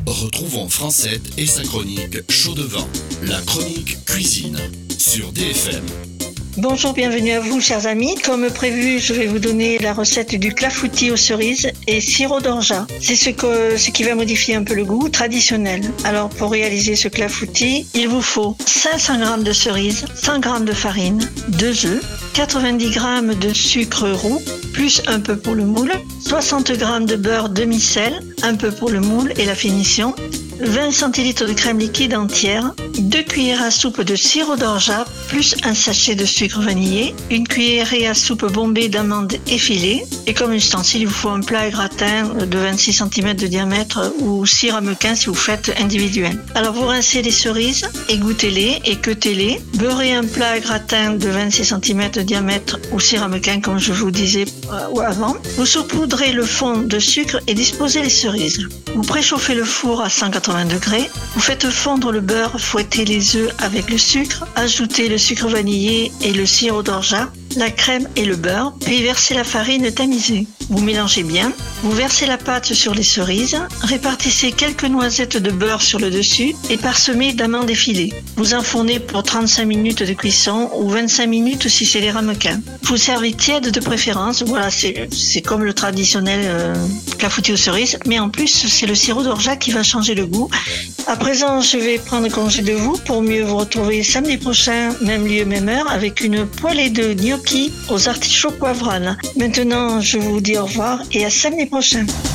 Retrouvons Francette et sa chronique Chaud de vin, la chronique cuisine sur DFM. Bonjour, bienvenue à vous chers amis. Comme prévu, je vais vous donner la recette du clafoutis aux cerises et sirop d'orgeat. C'est ce qui va modifier un peu le goût traditionnel. Alors pour réaliser ce clafoutis, il vous faut 500 g de cerises, 100 g de farine, 2 œufs, 90 g de sucre roux, plus un peu pour le moule, 60 g de beurre demi-sel, un peu pour le moule et la finition, 20 centilitres de crème liquide entière, 2 cuillères à soupe de sirop d'orgeat, plus un sachet de sucre vanillé, une cuillerée à soupe bombée d'amandes effilées, et comme ustensile, il vous faut un plat à gratin de 26 cm de diamètre ou 6 ramequins si vous faites individuel. Alors vous rincez les cerises, égouttez-les, équeutez-les, beurrez un plat à gratin de 26 cm de diamètre ou 6 ramequins comme je vous disais avant. Vous saupoudrez le fond de sucre et disposez les cerises. Vous préchauffez le four à 180 degrés, vous faites fondre le beurre, fouettez les œufs avec le sucre, ajoutez le sucre vanillé et le sirop d'orgeat, la crème et le beurre, puis versez la farine tamisée. Vous mélangez bien, vous versez la pâte sur les cerises, répartissez quelques noisettes de beurre sur le dessus et parsemez d'amandes effilées. Vous enfournez pour 35 minutes de cuisson ou 25 minutes si c'est les ramequins. Vous servez tiède de préférence, voilà, c'est comme le traditionnel clafoutis aux cerises, mais en plus c'est le sirop d'orgeat qui va changer le goût. À présent, je vais prendre congé de vous pour mieux vous retrouver samedi prochain, même lieu, même heure, avec une poêlée de gnocchis aux artichauts poivrales. Maintenant, je vous dis au revoir et à samedi prochain.